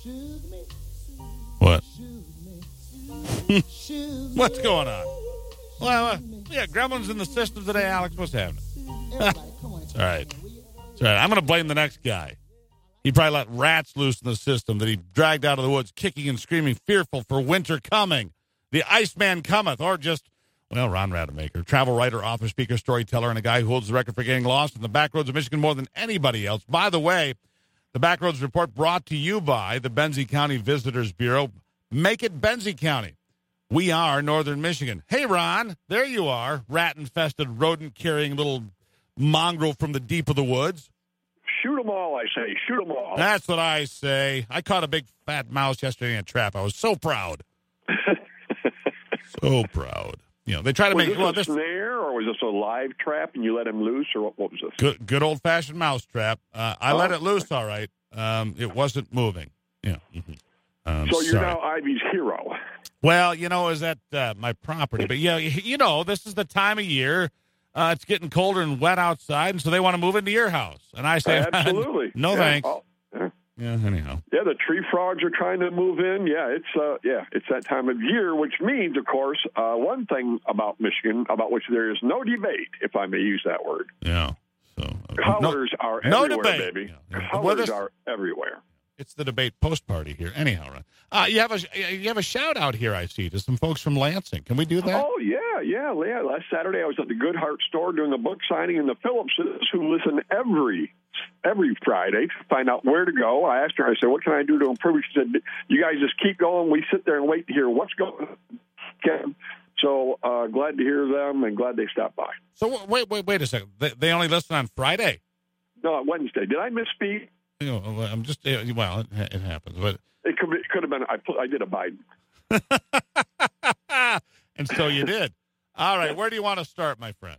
What? What's going on? Well, yeah, gremlins in the system today, Alex. What's happening? It's all right. It's all right. I'm going to blame the next guy. He probably let rats loose in the system that he dragged out of the woods, kicking and screaming, fearful for winter coming. The Iceman cometh, or just, well, Ron Rademacher, travel writer, author, speaker, storyteller, and a guy who holds the record for getting lost in the back roads of Michigan more than anybody else. By the way, the Backroads Report brought to you by the Benzie County Visitors Bureau. Make it Benzie County. We are Northern Michigan. Hey, Ron, there you are, rat-infested, rodent-carrying little mongrel from the deep of the woods. Shoot them all, I say. Shoot them all. That's what I say. I caught a big fat mouse yesterday in a trap. I was so proud. So proud. You know, they try to make this a snare, or was this a live trap and you let him loose, or what was this? Good old-fashioned mouse trap. I let it loose, all right. It wasn't moving. Yeah. Mm-hmm. So you're now Ivy's hero. Well, you know, is that my property? But, yeah, you know, this is the time of year. It's getting colder and wet outside, and so they want to move into your house. And I say, absolutely. No, yeah. thanks. Oh, yeah. Yeah, anyhow. Yeah, the tree frogs are trying to move in. Yeah, it's that time of year, which means, of course, one thing about Michigan, about which there is no debate, if I may use that word. Yeah. So colors are everywhere, no debate. baby. Yeah. Colors are everywhere. It's the debate post-party here. Anyhow, Ron. You have a shout-out here, I see, to some folks from Lansing. Can we do that? Oh, yeah. Last Saturday, I was at the Good Heart store doing a book signing, and the Phillipses, who listen every Friday to find out where to go. I asked her, I said, what can I do to improve? She said, you guys just keep going. We sit there and wait to hear what's going on. So glad to hear them and glad they stopped by. So wait a second. They only listen on Friday? No, Wednesday. Did I misspeak? You know, I'm just, well, it happens. But it could have been, I did a Biden. And so you did. All right. Where do you want to start, my friend?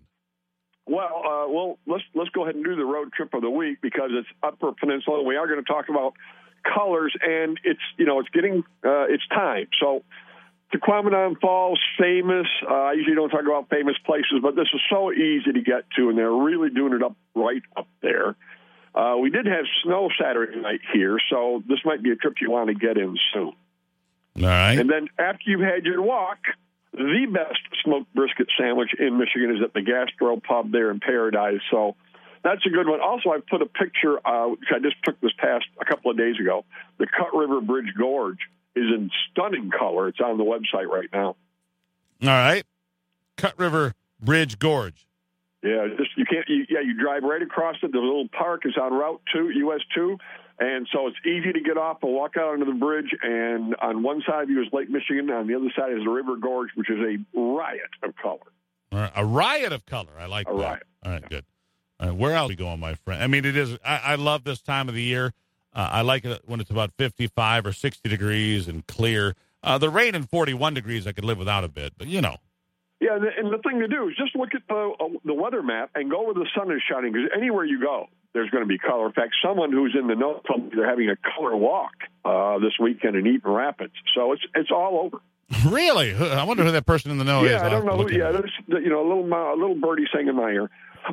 Well, let's go ahead and do the road trip of the week because it's Upper Peninsula. We are going to talk about colors, and it's getting it's time. So, Tequamanon Falls, famous. I usually don't talk about famous places, but this is so easy to get to, and they're really doing it right up there. We did have snow Saturday night here, so this might be a trip you want to get in soon. All right. And then after you've had your walk, the best smoked brisket sandwich in Michigan is at the Gastro Pub there in Paradise. So that's a good one. Also, I've put a picture, which I just took this past a couple of days ago. The Cut River Bridge Gorge is in stunning color. It's on the website right now. All right. Cut River Bridge Gorge. Yeah, you drive right across it. The little park is on Route 2, US 2. And so it's easy to get off and walk out onto the bridge. And on one side of you is Lake Michigan. On the other side is the River Gorge, which is a riot of color. All right. A riot of color. I like that. Riot. All right, good. All right, where else are we going, my friend? I mean, it is. I love this time of the year. I like it when it's about 55 or 60 degrees and clear. The rain in 41 degrees I could live without a bit, but you know. Yeah, and the thing to do is just look at the weather map and go where the sun is shining, because anywhere you go, there's going to be color. In fact, someone who's in the know told me they're having a color walk this weekend in Eaton Rapids. So it's all over. Really? I wonder who that person in the know is. Yeah, I don't know. Yeah, there's a little birdie sang in my ear.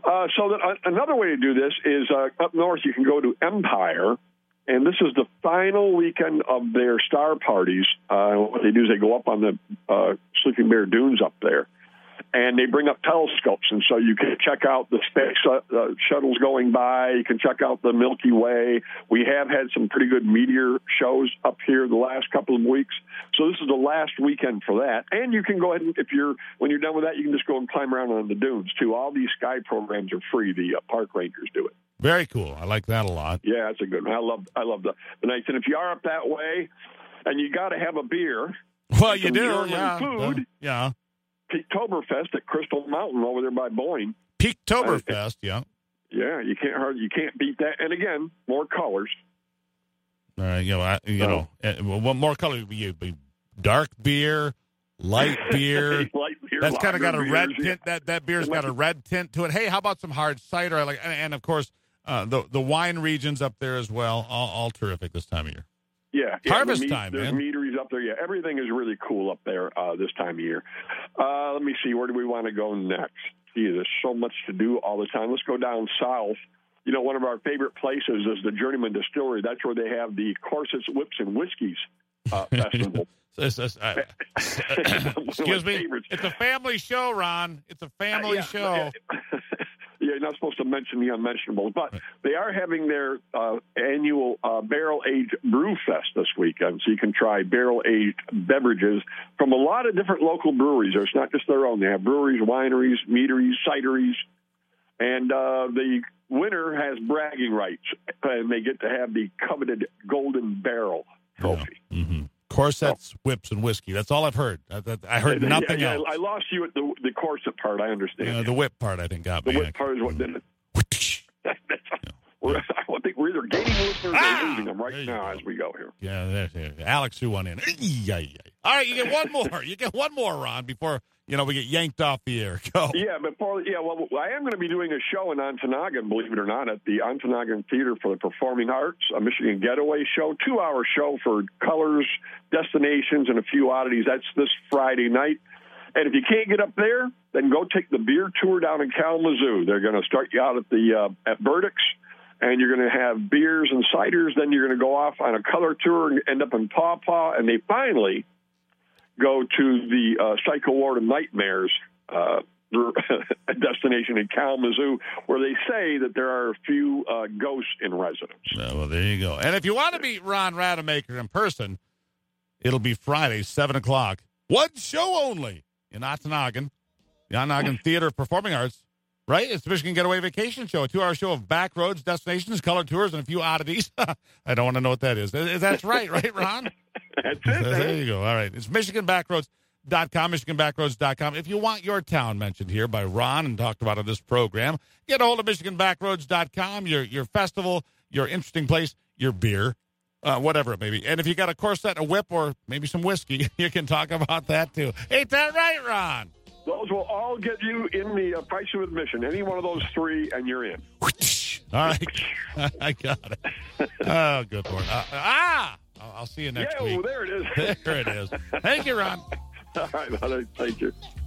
Another way to do this is up north. You can go to Empire, and this is the final weekend of their star parties. What they do is they go up on the Sleeping Bear Dunes up there, and they bring up telescopes, and so you can check out the space shuttles going by. You can check out the Milky Way. We have had some pretty good meteor shows up here the last couple of weeks. So this is the last weekend for that. And you can go ahead and, when you're done with that, you can just go and climb around on the dunes, too. All these sky programs are free. The park rangers do it. Very cool. I like that a lot. Yeah, that's a good one. I love the nights. And if you are up that way and you got to have a beer. Well, you do, yeah. Food. Yeah. Peaktoberfest at Crystal Mountain over there by Boyne. Peaktoberfest, yeah. Yeah, you can't beat that. And again, more colors. What more color would be? Dark beer, light beer. Light beer. That's kind of got a red tint. Yeah. That beer's got a red tint to it. Hey, how about some hard cider? I like, and of course, the wine regions up there as well. All terrific this time of year. Yeah, harvest time, there's man. Meaderies up there. Yeah, everything is really cool up there this time of year. Let me see. Where do we want to go next? Gee, there's so much to do all the time. Let's go down south. one of our favorite places is the Journeyman Distillery. That's where they have the Corsets, Whips, and Whiskeys festival. Excuse me. Favorites. It's a family show, Ron. It's a family show. Yeah, you're not supposed to mention the unmentionables, but they are having their annual barrel-aged brew fest this weekend, so you can try barrel-aged beverages from a lot of different local breweries. It's not just their own. They have breweries, wineries, meaderies, cideries, and the winner has bragging rights, and they get to have the coveted Golden Barrel trophy. Yeah. Mm-hmm. Corsets, whips, and whiskey. That's all I've heard. I heard nothing else. I lost you at the corset part. I understand. The whip part, I think, got me. The whip part is what did it. I think we're either gaining listeners or losing them right now as we go here. Yeah, Alex threw one in. All right, you get one more. You get one more, Ron, before we get yanked off the air. Go. Yeah, well, I am going to be doing a show in Ontonagon, believe it or not, at the Ontonagon Theater for the Performing Arts, a Michigan Getaway show, 2-hour show for colors, destinations, and a few oddities. That's this Friday night. And if you can't get up there, then go take the beer tour down in Kalamazoo. They're going to start you out at Burdick's, and you're going to have beers and ciders. Then you're going to go off on a color tour and end up in Paw Paw, and they finally go to the Psycho Ward of Nightmares destination in Kalamazoo, where they say that there are a few ghosts in residence. Well, there you go. And if you want to meet Ron Rademacher in person, it'll be Friday, 7 o'clock. One show only in Ontonagon, the Ontonagon Theater of Performing Arts. Right? It's the Michigan Getaway Vacation Show, a 2-hour show of back roads, destinations, color tours, and a few oddities. I don't want to know what that is. That's right, Ron? That's it. There you go. All right. It's MichiganBackroads.com, MichiganBackroads.com. If you want your town mentioned here by Ron and talked about on this program, get a hold of MichiganBackroads.com, your festival, your interesting place, your beer, whatever it may be. And if you got a corset, a whip, or maybe some whiskey, you can talk about that too. Ain't that right, Ron? Those will all get you in the price of admission. Any one of those three, and you're in. All right. I got it. Oh, good Lord. I'll see you next week. Yeah, well, there it is. There it is. Thank you, Ron. All right, thank you.